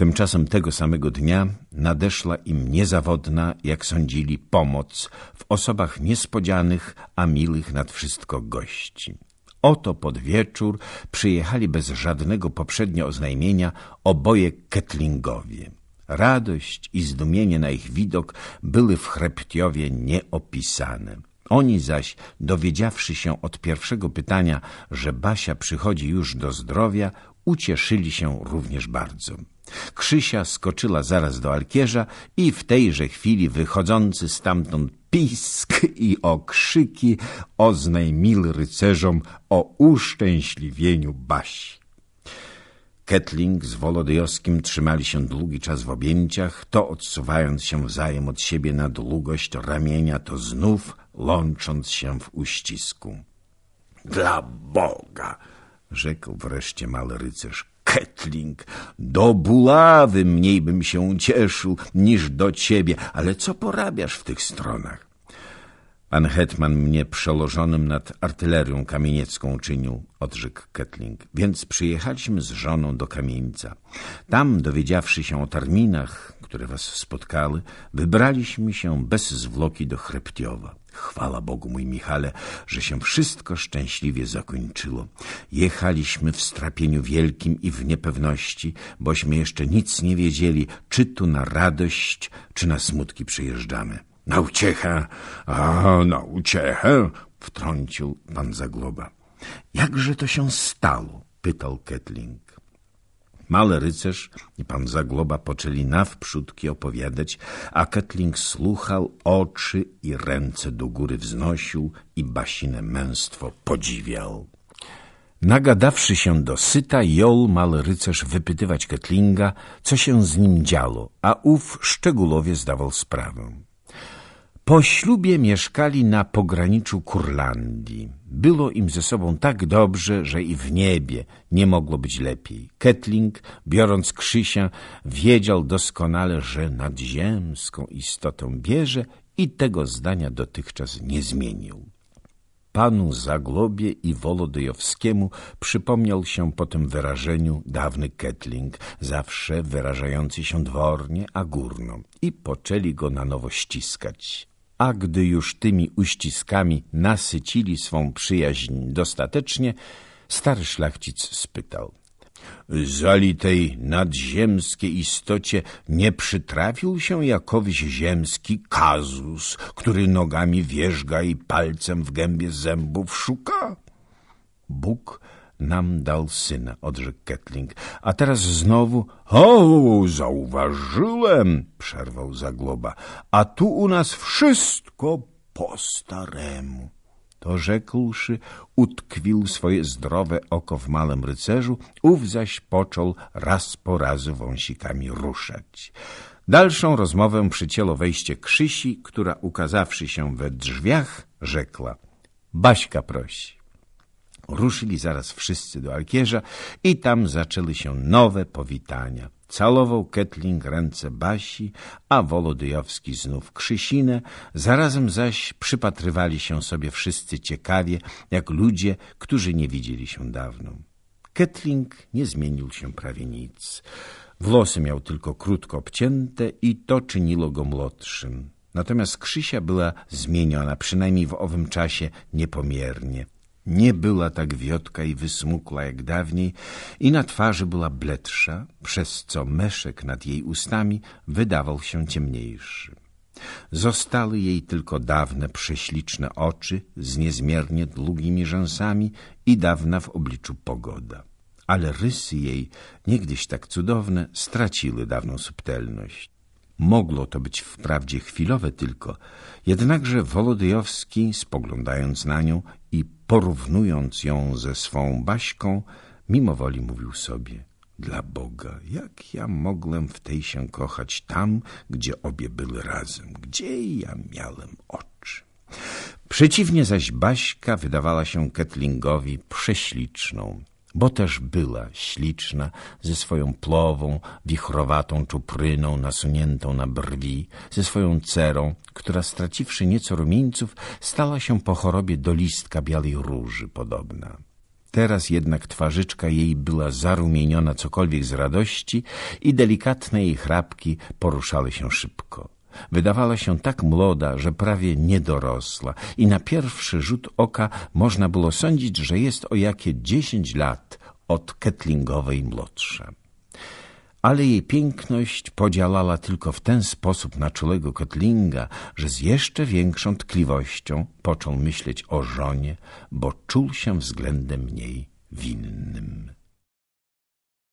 Tymczasem tego samego dnia nadeszła im niezawodna, jak sądzili, pomoc w osobach niespodzianych, a milych nad wszystko gości. Oto pod wieczór przyjechali bez żadnego poprzednio oznajmienia oboje Kettlingowie. Radość i zdumienie na ich widok były w Chreptiowie nieopisane. Oni zaś, dowiedziawszy się od pierwszego pytania, że Basia przychodzi już do zdrowia, ucieszyli się również bardzo. Krzysia skoczyła zaraz do Alkierza i w tejże chwili wychodzący stamtąd pisk i okrzyki oznajmiły rycerzom o uszczęśliwieniu Basi. Kettling z Wolodyjowskim trzymali się długi czas w objęciach, to odsuwając się wzajem od siebie na długość ramienia, to znów łącząc się w uścisku. Dla Boga, rzekł wreszcie mały rycerz, Kettling, do buławy mniej bym się cieszył niż do ciebie, ale co porabiasz w tych stronach? Pan hetman mnie przełożonym nad artylerią kamieniecką czynił, odrzekł Kettling, więc przyjechaliśmy z żoną do Kamieńca. Tam, dowiedziawszy się o terminach, które was spotkały, wybraliśmy się bez zwłoki do Chreptiowa. Chwała Bogu, mój Michale, że się wszystko szczęśliwie zakończyło. Jechaliśmy w strapieniu wielkim i w niepewności, bośmy jeszcze nic nie wiedzieli, czy tu na radość, czy na smutki przyjeżdżamy. Na uciechę, na uciechę, wtrącił pan Zagloba. Jakże to się stało? Pytał Kettling. Mały rycerz i pan Zagloba poczęli nawprzódki opowiadać, a Kettling słuchał, oczy i ręce do góry wznosił i Basine męstwo podziwiał. Nagadawszy się dosyta, jął mały rycerz wypytywać Kettlinga, co się z nim działo, a ów szczegółowie zdawał sprawę. Po ślubie mieszkali na pograniczu Kurlandii. Było im ze sobą tak dobrze, że i w niebie nie mogło być lepiej. Kettling, biorąc Krzysia, wiedział doskonale, że nadziemską istotę bierze i tego zdania dotychczas nie zmienił. Panu Zaglobie i Wolodyjowskiemu przypomniał się po tym wyrażeniu dawny Kettling, zawsze wyrażający się dwornie, a górno, i poczęli go na nowo ściskać. A gdy już tymi uściskami nasycili swą przyjaźń dostatecznie, stary szlachcic spytał: Zali tej nadziemskiej istocie nie przytrafił się jakowyś ziemski kazus, który nogami wierzga i palcem w gębie zębów szuka? Bóg nam dał syna, odrzekł Kettling. A teraz znowu, zauważyłem, przerwał Zagloba, a tu u nas wszystko po staremu. To rzekłszy, utkwił swoje zdrowe oko w małym rycerzu, ów zaś począł raz po razu wąsikami ruszać. Dalszą rozmowę przycięło wejście Krzysi, która, ukazawszy się we drzwiach, rzekła: Baśka prosi. Ruszyli zaraz wszyscy do Alkierza i tam zaczęły się nowe powitania. Całował Kettling ręce Basi, a Wolodyjowski znów Krzysinę, zarazem zaś przypatrywali się sobie wszyscy ciekawie, jak ludzie, którzy nie widzieli się dawno. Kettling nie zmienił się prawie nic. Włosy miał tylko krótko obcięte i to czyniło go młodszym. Natomiast Krzysia była zmieniona, przynajmniej w owym czasie, niepomiernie. Nie była tak wiotka i wysmukła jak dawniej i na twarzy była bledsza, przez co meszek nad jej ustami wydawał się ciemniejszy. Zostały jej tylko dawne prześliczne oczy z niezmiernie długimi rzęsami i dawna w obliczu pogoda. Ale rysy jej, niegdyś tak cudowne, straciły dawną subtelność. Mogło to być wprawdzie chwilowe tylko, jednakże Wolodyjowski, spoglądając na nią i porównując ją ze swą Baśką, mimowoli mówił sobie: dla Boga, jak ja mogłem w tej się kochać tam, gdzie obie były razem, gdzie ja miałem oczy. Przeciwnie zaś Baśka wydawała się Kettlingowi prześliczną, bo też była śliczna, ze swoją plową, wichrowatą czupryną nasuniętą na brwi, ze swoją cerą, która straciwszy nieco rumieńców, stała się po chorobie do listka białej róży podobna. Teraz jednak twarzyczka jej była zarumieniona cokolwiek z radości i delikatne jej chrapki poruszały się szybko. Wydawała się tak młoda, że prawie nie dorosła i na pierwszy rzut oka można było sądzić, że jest o jakie 10 lat od Kettlingowej młodsza. Ale jej piękność podziałała tylko w ten sposób na czulego Kettlinga, że z jeszcze większą tkliwością począł myśleć o żonie, bo czuł się względem niej winnym.